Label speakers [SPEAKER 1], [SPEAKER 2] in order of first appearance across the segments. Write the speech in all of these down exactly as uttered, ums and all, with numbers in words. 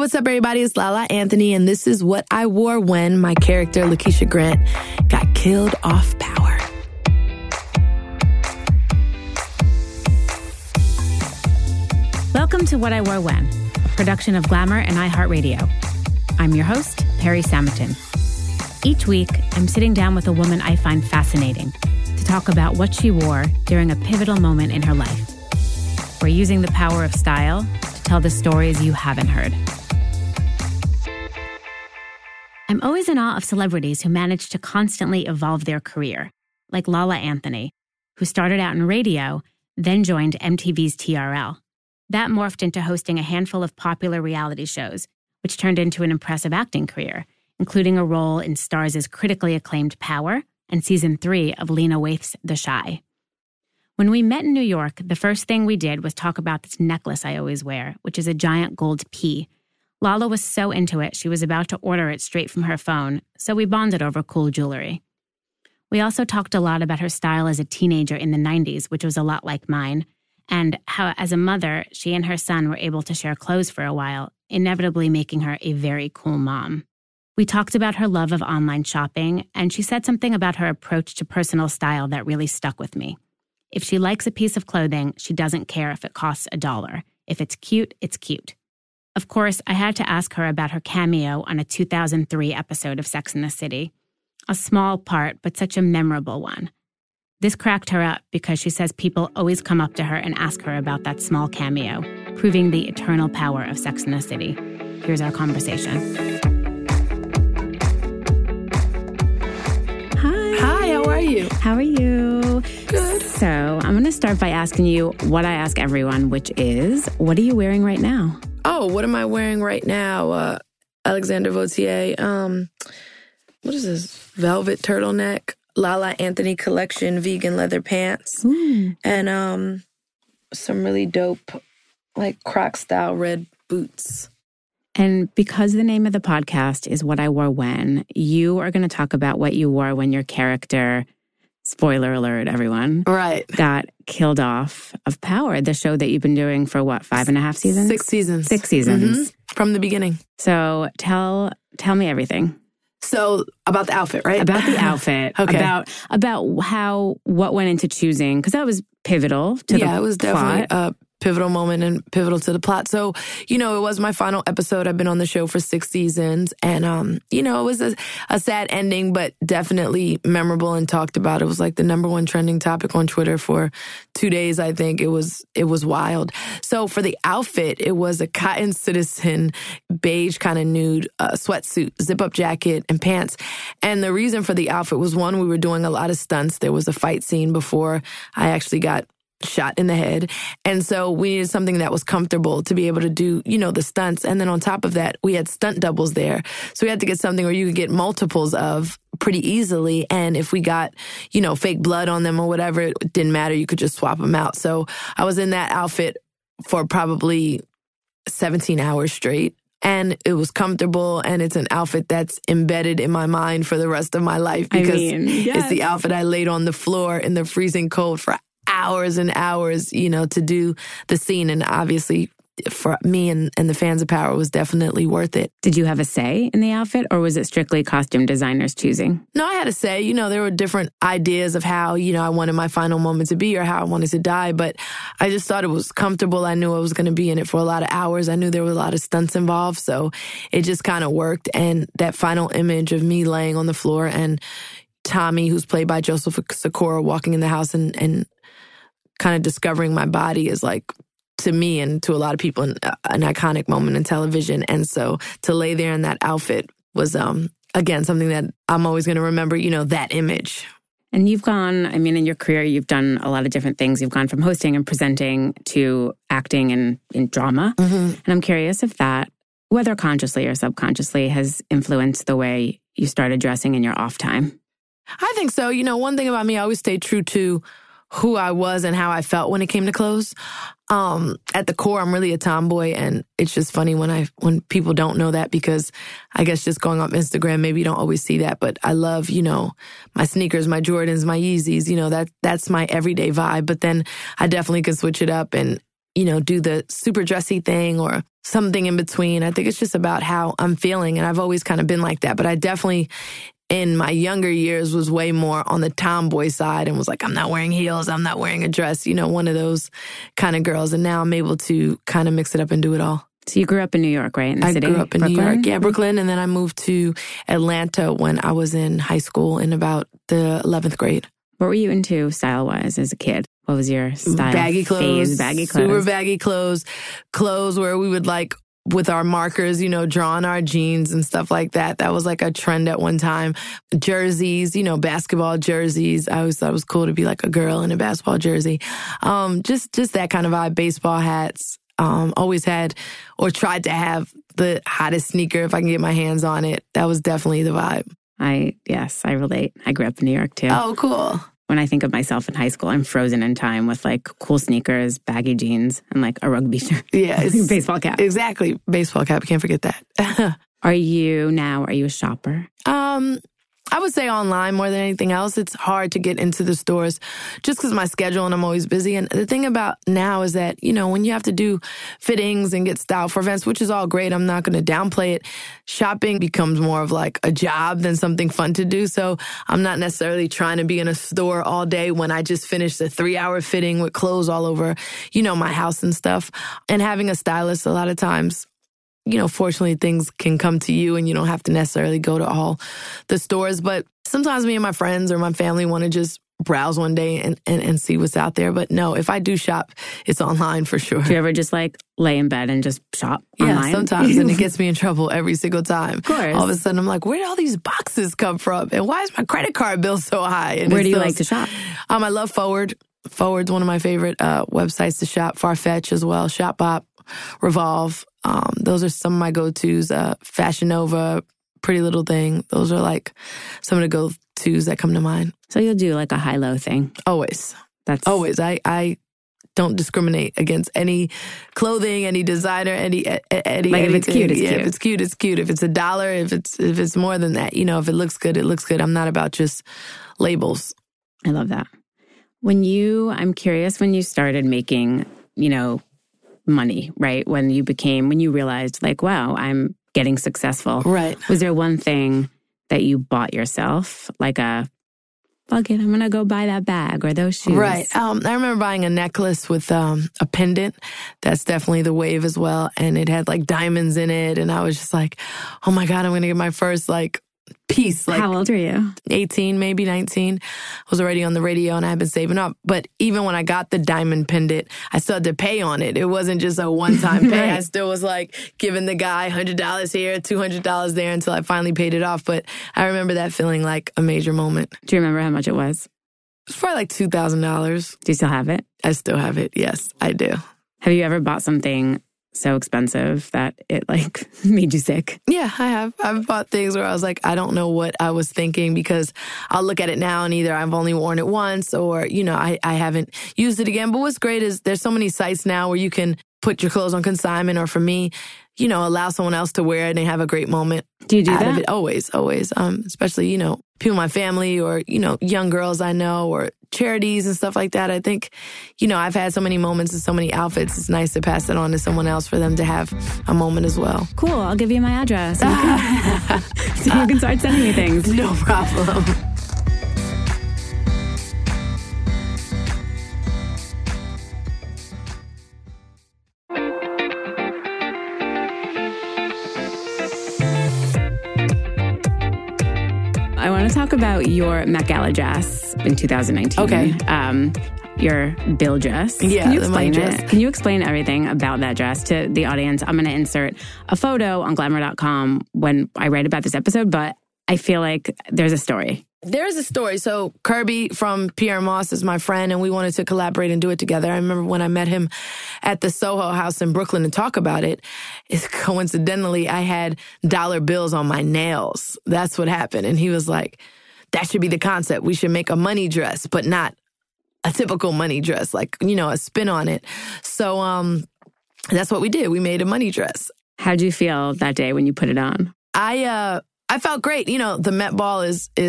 [SPEAKER 1] what's up, everybody? It's Lala Anthony, and this is what I wore when my character, Lakeisha Grant, got killed off Power.
[SPEAKER 2] Welcome to What I Wore When, a production of Glamour and iHeartRadio. I'm your host, Perry Samutin. Each week, I'm sitting down with a woman I find fascinating to talk about what she wore during a pivotal moment in her life. We're using the power of style to tell the stories you haven't heard. I'm always in awe of celebrities who manage to constantly evolve their career, like Lala Anthony, who started out in radio, then joined M T V's T R L. That morphed into hosting a handful of popular reality shows, which turned into an impressive acting career, including a role in Starz' critically acclaimed Power and season three of Lena Waithe's The Chi. When we met in New York, the first thing we did was talk about this necklace I always wear, which is a giant gold P. Lala was so into it, she was about to order it straight from her phone, so we bonded over cool jewelry. We also talked a lot about her style as a teenager in the nineties, which was a lot like mine, and how, as a mother, she and her son were able to share clothes for a while, inevitably making her a very cool mom. We talked about her love of online shopping, and she said something about her approach to personal style that really stuck with me. If she likes a piece of clothing, she doesn't care if it costs a dollar. If it's cute, it's cute. Of course, I had to ask her about her cameo on a two thousand three episode of Sex and the City. A small part, but such a memorable one. This cracked her up because she says people always come up to her and ask her about that small cameo, proving the eternal power of Sex and the City. Here's our conversation. Hi.
[SPEAKER 1] Hi, how are you?
[SPEAKER 2] How are you?
[SPEAKER 1] Good.
[SPEAKER 2] So I'm going to start by asking you what I ask everyone, which is, what are you wearing right now?
[SPEAKER 1] Oh, what am I wearing right now? Uh, Alexander Vautier. Um, what is this? Velvet turtleneck. Lala Anthony collection vegan leather pants.
[SPEAKER 2] Mm.
[SPEAKER 1] And um, some really dope, like Croc-style red boots.
[SPEAKER 2] And because the name of the podcast is What I Wore When, you are going to talk about what you wore when your character, spoiler alert, everyone,
[SPEAKER 1] right,
[SPEAKER 2] got killed off of Power, the show that you've been doing for, what, five and a half seasons?
[SPEAKER 1] Six seasons.
[SPEAKER 2] Six seasons.
[SPEAKER 1] Mm-hmm. From the beginning.
[SPEAKER 2] So tell tell me everything.
[SPEAKER 1] So about the outfit, right?
[SPEAKER 2] About the outfit.
[SPEAKER 1] Okay.
[SPEAKER 2] About about how, what went into choosing, because that was pivotal to the plot.
[SPEAKER 1] Yeah, it was definitely a pivotal moment and pivotal to the plot. So, you know, it was my final episode. I've been on the show for six seasons. And, um, you know, it was a, a sad ending, but definitely memorable and talked about. It was like the number one trending topic on Twitter for two days, I think. It was, it was wild. So for the outfit, it was a cotton citizen beige kind of nude uh, sweatsuit, zip-up jacket, and pants. And the reason for the outfit was, one, we were doing a lot of stunts. There was a fight scene before I actually got shot in the head. And so we needed something that was comfortable to be able to do, you know, the stunts. And then on top of that, we had stunt doubles there. So we had to get something where you could get multiples of pretty easily. And if we got, you know, fake blood on them or whatever, it didn't matter. You could just swap them out. So I was in that outfit for probably seventeen hours straight. And it was comfortable, and it's an outfit that's embedded in my mind for the rest of my life because
[SPEAKER 2] I mean, yes.
[SPEAKER 1] It's the outfit I laid on the floor in the freezing cold for hours and hours, you know, to do the scene. And obviously for me and, and the fans of Power, it was definitely worth it.
[SPEAKER 2] Did you have a say in the outfit, or was it strictly costume designers choosing?
[SPEAKER 1] No, I had a say. You know, there were different ideas of how, you know, I wanted my final moment to be or how I wanted to die, but I just thought it was comfortable. I knew I was going to be in it for a lot of hours. I knew there were a lot of stunts involved, so it just kind of worked. And that final image of me laying on the floor and Tommy, who's played by Joseph Sikora, walking in the house and, and kind of discovering my body is, like, to me and to a lot of people, an, an iconic moment in television. And so to lay there in that outfit was, um, again, something that I'm always going to remember, you know, that image.
[SPEAKER 2] And you've gone, I mean, in your career, you've done a lot of different things. You've gone from hosting and presenting to acting and in drama.
[SPEAKER 1] Mm-hmm.
[SPEAKER 2] And I'm curious if that, whether consciously or subconsciously, has influenced the way you started dressing in your off time.
[SPEAKER 1] I think so. You know, one thing about me, I always stayed true to who I was and how I felt when it came to clothes. Um, at the core, I'm really a tomboy, and it's just funny when I when people don't know that, because I guess just going on Instagram, maybe you don't always see that. But I love, you know, my sneakers, my Jordans, my Yeezys. You know, that that's my everyday vibe. But then I definitely can switch it up and you know, do the super dressy thing or something in between. I think it's just about how I'm feeling. And I've always kind of been like that. But I definitely, in my younger years, was way more on the tomboy side and was like, I'm not wearing heels. I'm not wearing a dress. You know, one of those kind of girls. And now I'm able to kind of mix it up and do it all.
[SPEAKER 2] So you grew up in New York, right? In the
[SPEAKER 1] I
[SPEAKER 2] city?
[SPEAKER 1] grew up in
[SPEAKER 2] Brooklyn?
[SPEAKER 1] New York. Yeah, Brooklyn. And then I moved to Atlanta when I was in high school in about the eleventh grade.
[SPEAKER 2] What were you into style-wise as a kid? What was your style?
[SPEAKER 1] Baggy clothes.
[SPEAKER 2] Phase? Baggy clothes.
[SPEAKER 1] Super baggy clothes. Clothes where we would like, with our markers, you know, draw on our jeans and stuff like that. That was like a trend at one time. Jerseys, you know, basketball jerseys. I always thought it was cool to be like a girl in a basketball jersey. Um, just, just that kind of vibe. Baseball hats. Um, always had or tried to have the hottest sneaker if I can get my hands on it. That was definitely the vibe.
[SPEAKER 2] I, yes, I relate. I grew up in New York too.
[SPEAKER 1] Oh, cool.
[SPEAKER 2] When I think of myself in high school, I'm frozen in time with like cool sneakers, baggy jeans, and like a rugby shirt.
[SPEAKER 1] Yeah.
[SPEAKER 2] Baseball cap.
[SPEAKER 1] Exactly. Baseball cap. Can't forget that.
[SPEAKER 2] Are you now, are you a shopper?
[SPEAKER 1] Um, I would say online more than anything else. It's hard to get into the stores just because my schedule and I'm always busy. And the thing about now is that, you know, when you have to do fittings and get style for events, which is all great, I'm not going to downplay it. Shopping becomes more of like a job than something fun to do. So I'm not necessarily trying to be in a store all day when I just finished a three hour fitting with clothes all over, you know, my house and stuff. And having a stylist a lot of times, you know, fortunately, things can come to you and you don't have to necessarily go to all the stores. But sometimes me and my friends or my family want to just browse one day and, and, and see what's out there. But no, if I do shop, it's online for sure.
[SPEAKER 2] Do you ever just like lay in bed and just shop
[SPEAKER 1] yeah,
[SPEAKER 2] online?
[SPEAKER 1] Yeah, sometimes. And it gets me in trouble every single time.
[SPEAKER 2] Of course.
[SPEAKER 1] All of a sudden, I'm like, where did all these boxes come from? And why is my credit card bill so high? And
[SPEAKER 2] where do you
[SPEAKER 1] those,
[SPEAKER 2] like to shop?
[SPEAKER 1] Um, I love Forward. Forward's one of my favorite uh, websites to shop. Farfetch as well. Shopbop, Revolve. Um, those are some of my go-tos. Uh, Fashion Nova, Pretty Little Thing. Those are like some of the go-tos that come to mind.
[SPEAKER 2] So you'll do like a high-low thing?
[SPEAKER 1] Always.
[SPEAKER 2] That's
[SPEAKER 1] Always. I, I don't discriminate against any clothing, any designer, any, any
[SPEAKER 2] like
[SPEAKER 1] anything.
[SPEAKER 2] If it's cute, it's
[SPEAKER 1] yeah,
[SPEAKER 2] cute.
[SPEAKER 1] If it's cute, it's cute. If it's a dollar, if it's if it's more than that, you know, if it looks good, it looks good. I'm not about just labels.
[SPEAKER 2] I love that. When you, I'm curious, when you started making, you know, money, right? When you became, when you realized like, wow, I'm getting successful.
[SPEAKER 1] Right.
[SPEAKER 2] Was there one thing that you bought yourself? Like a, fuck it, I'm going to go buy that bag or those shoes.
[SPEAKER 1] Right. Um, I remember buying a necklace with um, a pendant. That's definitely the wave as well. And it had like diamonds in it. And I was just like, oh my God, I'm going to get my first like piece. Like,
[SPEAKER 2] how old are you?
[SPEAKER 1] eighteen, maybe nineteen. I was already on the radio and I had been saving up. But even when I got the diamond pendant, I still had to pay on it. It wasn't just a one-time pay.
[SPEAKER 2] Right.
[SPEAKER 1] I still was like giving the guy one hundred dollars here, two hundred dollars there until I finally paid it off. But I remember that feeling like a major moment.
[SPEAKER 2] Do you remember how much it was?
[SPEAKER 1] It was probably like two thousand dollars.
[SPEAKER 2] Do you still have it?
[SPEAKER 1] I still have it. Yes, I do.
[SPEAKER 2] Have you ever bought something so expensive that it like made you sick?
[SPEAKER 1] Yeah, I have. I've bought things where I was like, I don't know what I was thinking because I'll look at it now and either I've only worn it once or, you know, I, I haven't used it again. But what's great is there's so many sites now where you can put your clothes on consignment or for me, you know, allow someone else to wear it and they have a great moment.
[SPEAKER 2] Do you do
[SPEAKER 1] out
[SPEAKER 2] that?
[SPEAKER 1] Of it. Always, always. Um, especially, you know, people in my family or, you know, young girls I know or charities and stuff like that. I think, you know, I've had so many moments and so many outfits. It's nice to pass it on to someone else for them to have a moment as well.
[SPEAKER 2] Cool. I'll give you my address. So you can, so you can start sending me things.
[SPEAKER 1] No problem.
[SPEAKER 2] I want to talk about your Met Gala dress in two thousand nineteen.
[SPEAKER 1] Okay.
[SPEAKER 2] Um, your bill dress.
[SPEAKER 1] Yeah,
[SPEAKER 2] Can you
[SPEAKER 1] the money
[SPEAKER 2] explain it?
[SPEAKER 1] dress.
[SPEAKER 2] Can you explain everything about that dress to the audience? I'm going to insert a photo on glamour dot com when I write about this episode, but I feel like there's a story.
[SPEAKER 1] There's a story. So Kirby from Pierre Moss is my friend, and we wanted to collaborate and do it together. I remember when I met him at the Soho House in Brooklyn to talk about it, it's coincidentally, I had dollar bills on my nails. That's what happened. And he was like, that should be the concept. We should make a money dress, but not a typical money dress, like, you know, a spin on it. So um, that's what we did. We made a money dress.
[SPEAKER 2] How'd you feel that day when you put it on?
[SPEAKER 1] I uh, I felt great. You know, the Met Ball is is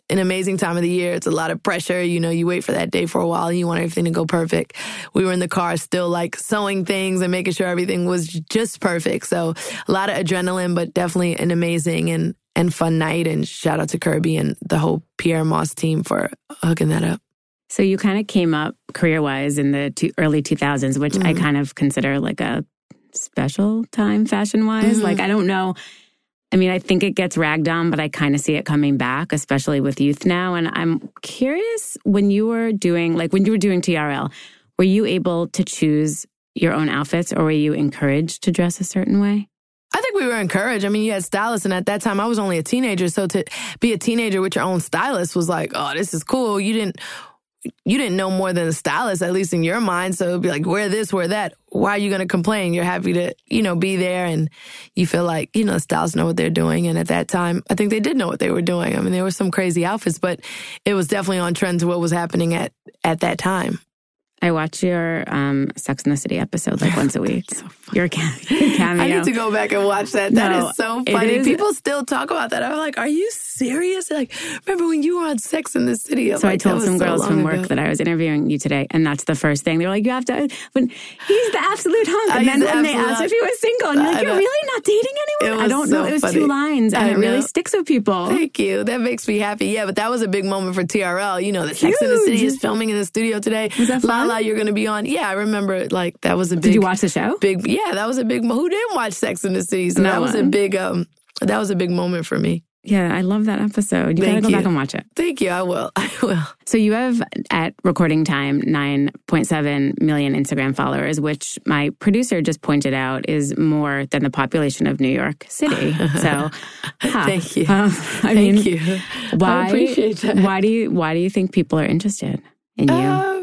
[SPEAKER 1] an amazing time of the year. It's a lot of pressure. You know, you wait for that day for a while and you want everything to go perfect. We were in the car still like sewing things and making sure everything was just perfect. So a lot of adrenaline, but definitely an amazing and, and fun night. And shout out to Kirby and the whole Pierre Moss team for hooking that up.
[SPEAKER 2] So you kind of came up career-wise in the two, early two thousands, which mm-hmm. I kind of consider like a special time fashion-wise. Mm-hmm. Like, I don't know. I mean, I think it gets ragged on, but I kind of see it coming back, especially with youth now. And I'm curious, when you were doing, like when you were doing T R L, were you able to choose your own outfits or were you encouraged to dress a certain way?
[SPEAKER 1] I think we were encouraged. I mean, you had stylists, and at that time, I was only a teenager. So to be a teenager with your own stylist was like, oh, this is cool. You didn't... You didn't know more than a stylist, at least in your mind. So it'd be like, wear this, wear that. Why are you going to complain? You're happy to, you know, be there. And you feel like, you know, the stylists know what they're doing. And at that time, I think they did know what they were doing. I mean, there were some crazy outfits, but it was definitely on trend to what was happening at, at that time.
[SPEAKER 2] I watch your um, Sex and the City episode like once a week. So your cameo.
[SPEAKER 1] I need to go back and watch that. That no, is so funny. Is, People still talk about that. I'm like, are you serious? Like, remember when you were on Sex and the City? I'm
[SPEAKER 2] so
[SPEAKER 1] like,
[SPEAKER 2] I told some
[SPEAKER 1] so
[SPEAKER 2] girls from
[SPEAKER 1] ago.
[SPEAKER 2] work that I was interviewing you today, and that's the first thing. They were like, you have to, when he's the absolute hunk. And then the when they asked if he was single, and you're like, you're really not dating anyone? I don't so know. It was funny. Two lines, and I it know. Really sticks with people.
[SPEAKER 1] Thank you. That makes me happy. Yeah, but that was a big moment for T R L. You know, the Sex and the City is filming in the studio today.
[SPEAKER 2] Was that fun?
[SPEAKER 1] Lala, you're going to be on. Yeah, I remember, like, that was a big...
[SPEAKER 2] Did you watch the show?
[SPEAKER 1] Big, yeah, that was a big... Who didn't watch Sex and the City? So
[SPEAKER 2] no
[SPEAKER 1] that was
[SPEAKER 2] one.
[SPEAKER 1] a big, um, that was a big moment for me.
[SPEAKER 2] Yeah, I love that episode. You
[SPEAKER 1] Thank
[SPEAKER 2] gotta go
[SPEAKER 1] you.
[SPEAKER 2] back and watch it.
[SPEAKER 1] Thank you, I will. I will.
[SPEAKER 2] So you have, at recording time, nine point seven million Instagram followers, which my producer just pointed out is more than the population of New York City. So, huh.
[SPEAKER 1] Thank you.
[SPEAKER 2] Uh, I
[SPEAKER 1] Thank
[SPEAKER 2] mean,
[SPEAKER 1] you.
[SPEAKER 2] Why,
[SPEAKER 1] I appreciate that.
[SPEAKER 2] Why do you, why do you think people are interested in you?
[SPEAKER 1] Um,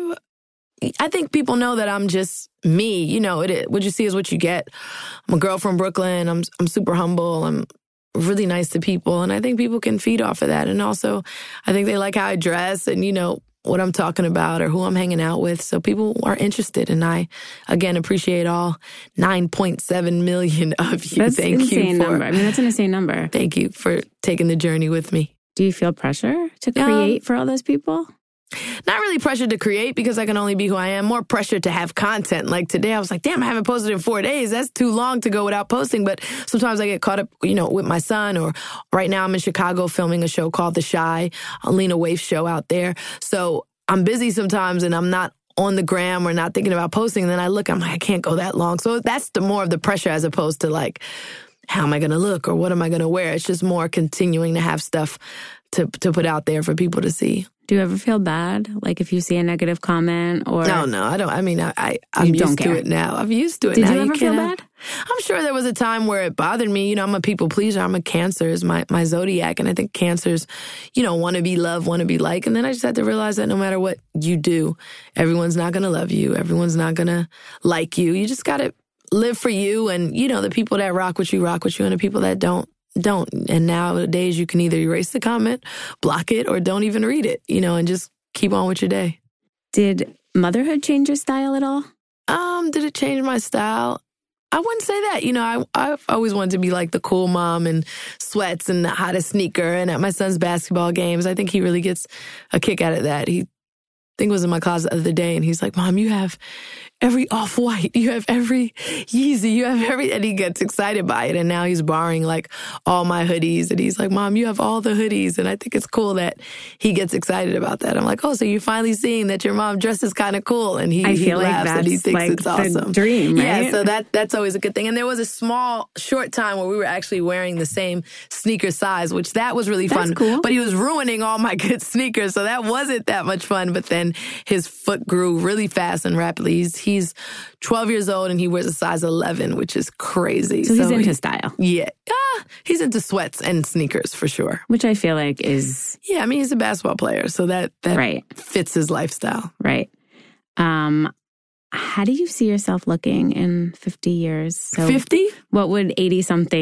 [SPEAKER 1] I think people know that I'm just me. You know, it, what you see is what you get. I'm a girl from Brooklyn. I'm I'm super humble. I'm really nice to people. And I think people can feed off of that. And also, I think they like how I dress and, you know, what I'm talking about or who I'm hanging out with. So people are interested. And I, again, appreciate all nine point seven million of you.
[SPEAKER 2] That's
[SPEAKER 1] Thank
[SPEAKER 2] an insane
[SPEAKER 1] you for,
[SPEAKER 2] number. I mean, that's an insane number.
[SPEAKER 1] Thank you for taking the journey with me.
[SPEAKER 2] Do you feel pressure to create um, for all those people?
[SPEAKER 1] Not really pressure to create because I can only be who I am. More pressure to have content. Like today, I was like, damn, I haven't posted in four days. That's too long to go without posting. But sometimes I get caught up, you know, with my son. Or right now I'm in Chicago filming a show called The Chi, a Lena Waithe show out there. So I'm busy sometimes and I'm not on the gram or not thinking about posting. And then I look, I'm like, I can't go that long. So that's the more of the pressure as opposed to like, how am I going to look or what am I going to wear? It's just more continuing to have stuff to to put out there for people to see.
[SPEAKER 2] Do you ever feel bad? Like if you see a negative comment or...
[SPEAKER 1] No, no, I don't. I mean, I, I, I'm
[SPEAKER 2] you
[SPEAKER 1] used
[SPEAKER 2] don't care.
[SPEAKER 1] to it now. I'm used to it
[SPEAKER 2] Did
[SPEAKER 1] now.
[SPEAKER 2] you ever
[SPEAKER 1] you
[SPEAKER 2] feel bad?
[SPEAKER 1] I'm sure there was a time where it bothered me. You know, I'm a people pleaser. I'm a Cancer is my, my zodiac. And I think Cancers, you know, want to be loved, want to be liked. And then I just had to realize that no matter what you do, everyone's not going to love you. Everyone's not going to like you. You just got to live for you. And, you know, the people that rock with you, rock with you. And the people that don't, don't. And nowadays you can either erase the comment, block it, or don't even read it, you know, and just keep on with your day.
[SPEAKER 2] Did motherhood change your style at all?
[SPEAKER 1] Um, did it change my style? I wouldn't say that. You know, I, I've always wanted to be like the cool mom and sweats and the hottest sneaker. And at my son's basketball games, I think he really gets a kick out of that. He, I think, was in my closet the other day and he's like, Mom, you have every Off-White, you have every Yeezy, you have every, and he gets excited by it. And now he's borrowing like all my hoodies. And he's like, Mom, you have all the hoodies. And I think it's cool that he gets excited about that. I'm like, oh, so you're finally seeing that your mom dresses kind of cool. And he,
[SPEAKER 2] I
[SPEAKER 1] he
[SPEAKER 2] feel
[SPEAKER 1] laughs
[SPEAKER 2] like
[SPEAKER 1] and he thinks
[SPEAKER 2] like
[SPEAKER 1] it's awesome.
[SPEAKER 2] Dream, right?
[SPEAKER 1] Yeah, so that that's always a good thing. And there was a small, short time where we were actually wearing the same sneaker size, which that was really
[SPEAKER 2] that's
[SPEAKER 1] fun.
[SPEAKER 2] Cool.
[SPEAKER 1] But he was ruining all my good sneakers. So that wasn't that much fun. But then his foot grew really fast and rapidly. He's, he's twelve years old and he wears a size eleven, which is crazy.
[SPEAKER 2] So, so he's into
[SPEAKER 1] he,
[SPEAKER 2] style.
[SPEAKER 1] Yeah. Ah, he's into sweats and sneakers for sure.
[SPEAKER 2] Which I feel like is...
[SPEAKER 1] Yeah, I mean, he's a basketball player, so that, that
[SPEAKER 2] right.
[SPEAKER 1] fits his lifestyle.
[SPEAKER 2] Right. Um, how do you see yourself looking in fifty years? So
[SPEAKER 1] fifty?
[SPEAKER 2] What would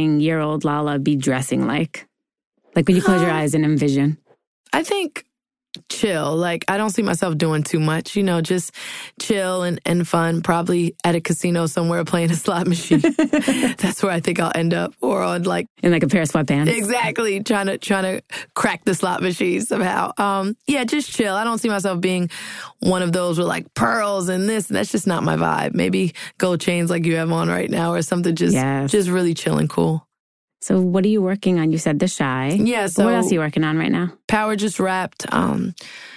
[SPEAKER 2] eighty-something-year-old Lala be dressing like? Like when you close um, your eyes and envision?
[SPEAKER 1] I think chill. Like, I don't see myself doing too much, you know, just chill and, and fun, probably at a casino somewhere playing a slot machine. That's where I think I'll end up. Or on like...
[SPEAKER 2] In like a pair of sweatpants.
[SPEAKER 1] Exactly. Trying to trying to crack the slot machine somehow. Um, yeah, just chill. I don't see myself being one of those with like pearls and this. And that's just not my vibe. Maybe gold chains like you have on right now or something just,
[SPEAKER 2] yes.
[SPEAKER 1] just really chill and cool.
[SPEAKER 2] So what are you working on? You said The Chi.
[SPEAKER 1] Yeah. So
[SPEAKER 2] what else are you working on right now?
[SPEAKER 1] Power just wrapped. Um,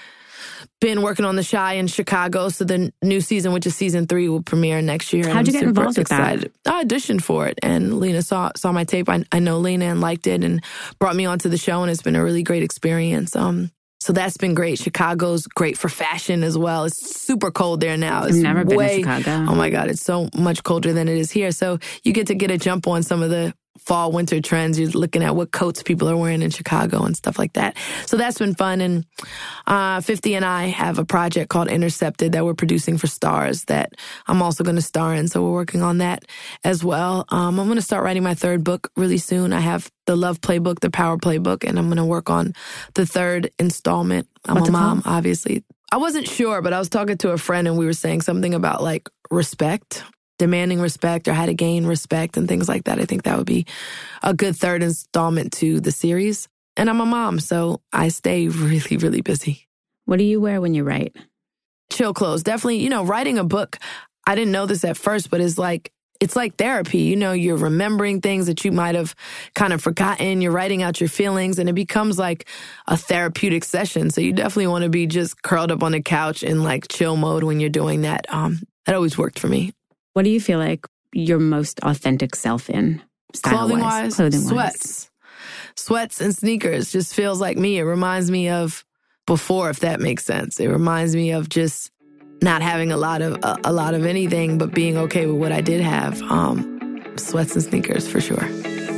[SPEAKER 1] been working on The Chi in Chicago. So the new season, which is season three, will premiere next year.
[SPEAKER 2] How'd you get involved with that?
[SPEAKER 1] I auditioned for it, and Lena saw saw my tape. I, I know Lena and liked it and brought me onto the show, and it's been a really great experience. Um, so that's been great. Chicago's great for fashion as well. It's super cold there now. It's
[SPEAKER 2] I've never been
[SPEAKER 1] way,
[SPEAKER 2] to Chicago.
[SPEAKER 1] Oh my God, it's so much colder than it is here. So you get to get a jump on some of the fall, winter trends. You're looking at what coats people are wearing in Chicago and stuff like that. So that's been fun. And uh, fifty and I have a project called Intercepted that we're producing for Stars that I'm also going to star in. So we're working on that as well. Um, I'm going to start writing my third book really soon. I have the Love Playbook, the Power Playbook, and I'm going to work on the third installment. I'm
[SPEAKER 2] What's
[SPEAKER 1] a mom,
[SPEAKER 2] called?
[SPEAKER 1] obviously. I wasn't sure, but I was talking to a friend and we were saying something about like respect. Demanding respect or how to gain respect and things like that. I think that would be a good third installment to the series. And I'm a mom, so I stay really, really busy.
[SPEAKER 2] What do you wear when you write?
[SPEAKER 1] Chill clothes. Definitely, you know, writing a book, I didn't know this at first, but it's like, it's like therapy. You know, you're remembering things that you might have kind of forgotten. You're writing out your feelings and it becomes like a therapeutic session. So you definitely want to be just curled up on the couch in like chill mode when you're doing that. Um, that always worked for me.
[SPEAKER 2] What do you feel like your most authentic self in?
[SPEAKER 1] Clothing-wise,
[SPEAKER 2] Clothing-wise.
[SPEAKER 1] sweats. Sweats and sneakers just feels like me. It reminds me of before, if that makes sense. It reminds me of just not having a lot of a, a lot of anything, but being okay with what I did have. Um, sweats and sneakers for sure.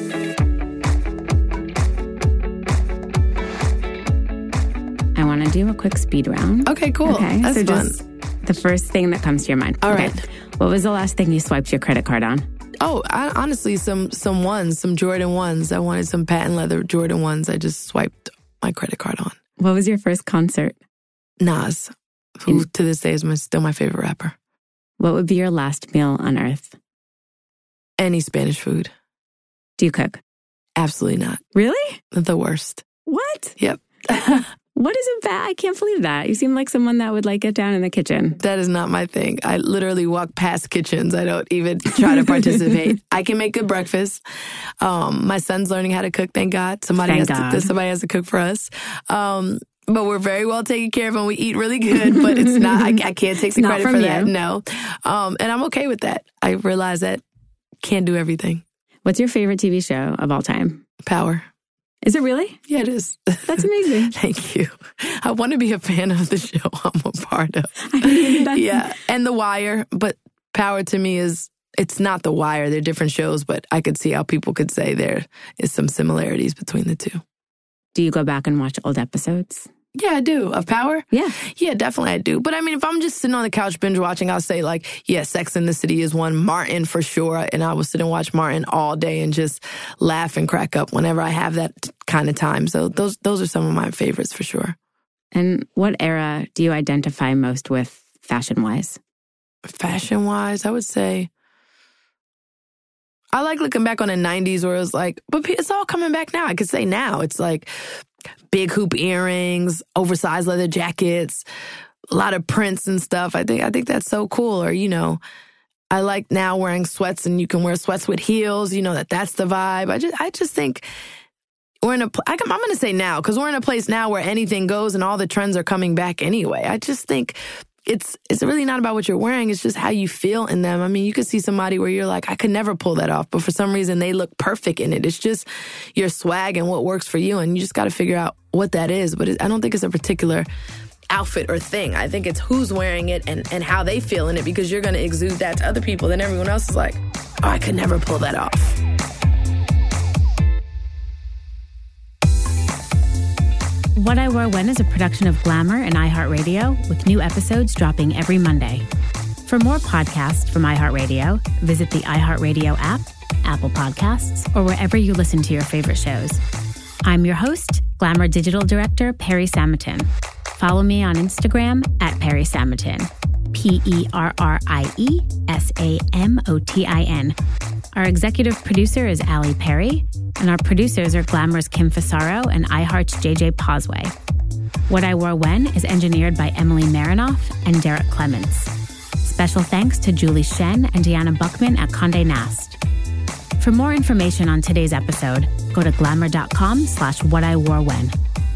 [SPEAKER 2] I want to do a quick speed round.
[SPEAKER 1] Okay, cool.
[SPEAKER 2] Okay,
[SPEAKER 1] That's
[SPEAKER 2] so
[SPEAKER 1] fun.
[SPEAKER 2] just the first thing that comes to your mind.
[SPEAKER 1] All
[SPEAKER 2] okay.
[SPEAKER 1] right.
[SPEAKER 2] What was the last thing you swiped your credit card on?
[SPEAKER 1] Oh, I, honestly, some some ones, some Jordan ones. I wanted some patent leather Jordan ones. I just swiped my credit card on.
[SPEAKER 2] What was your first concert?
[SPEAKER 1] Nas, who to this day is my, still my favorite rapper.
[SPEAKER 2] What would be your last meal on earth?
[SPEAKER 1] Any Spanish food.
[SPEAKER 2] Do you cook?
[SPEAKER 1] Absolutely not.
[SPEAKER 2] Really?
[SPEAKER 1] The worst.
[SPEAKER 2] What?
[SPEAKER 1] Yep.
[SPEAKER 2] What is it bad? I can't believe that. You seem like someone that would like get down in the kitchen.
[SPEAKER 1] That is not my thing. I literally walk past kitchens. I don't even try to participate. I can make good breakfast. Um, my son's learning how to cook, thank God. Somebody,
[SPEAKER 2] Thank
[SPEAKER 1] has,
[SPEAKER 2] God.
[SPEAKER 1] To, somebody has to cook for us. Um, but we're very well taken care of and we eat really good, but it's not, I, I can't take the
[SPEAKER 2] not
[SPEAKER 1] credit
[SPEAKER 2] from
[SPEAKER 1] for
[SPEAKER 2] you.
[SPEAKER 1] that. No. Um, and I'm okay with that. I realize that can't do everything.
[SPEAKER 2] What's your favorite T V show of all time?
[SPEAKER 1] Power.
[SPEAKER 2] Is it really?
[SPEAKER 1] Yeah, it is.
[SPEAKER 2] That's amazing.
[SPEAKER 1] Thank you. I want to be a fan of the show I'm a part of.
[SPEAKER 2] I mean, that's-
[SPEAKER 1] Yeah, and The Wire, but Power to me is, it's not The Wire. They're different shows, but I could see how people could say there is some similarities between the two.
[SPEAKER 2] Do you go back and watch old episodes?
[SPEAKER 1] Yeah, I do. Of Power?
[SPEAKER 2] Yeah.
[SPEAKER 1] Yeah, definitely I do. But I mean, if I'm just sitting on the couch binge watching, I'll say like, yeah, Sex and the City is one. Martin for sure. And I will sit and watch Martin all day and just laugh and crack up whenever I have that kind of time. So those those are some of my favorites for sure.
[SPEAKER 2] And what era do you identify most with fashion-wise?
[SPEAKER 1] Fashion-wise, I would say I like looking back on the nineties where it was like, but it's all coming back now. I could say now. It's like big hoop earrings, oversized leather jackets, a lot of prints and stuff. I think I think that's so cool. Or, you know, I like now wearing sweats and you can wear sweats with heels, you know, that that's the vibe. I just I just think we're in a, I'm going to say now, because we're in a place now where anything goes and all the trends are coming back anyway. I just think it's it's really not about what you're wearing. It's just how you feel in them. I mean, you could see somebody where you're like, I could never pull that off. But for some reason, they look perfect in it. It's just your swag and what works for you. And you just got to figure out what that is. But it, I don't think it's a particular outfit or thing. I think it's who's wearing it and, and how they feel in it, because you're going to exude that to other people. Then everyone else is like, oh, I could never pull that off.
[SPEAKER 2] What I Wore When is a production of Glamour and iHeartRadio, with new episodes dropping every Monday. For more podcasts from iHeartRadio, visit the iHeartRadio app, Apple Podcasts, or wherever you listen to your favorite shows. I'm your host, Glamour Digital Director Perry Samatin. Follow me on Instagram at Perry Samotin, P E R R I E S A M O T I N. Our executive producer is Allie Perry, and our producers are Glamour's Kim Fasaro and iHeart's J J Posway. What I Wore When is engineered by Emily Marinoff and Derek Clements. Special thanks to Julie Shen and Deanna Buckman at Condé Nast. For more information on today's episode, go to glamour.com slash what I wore when.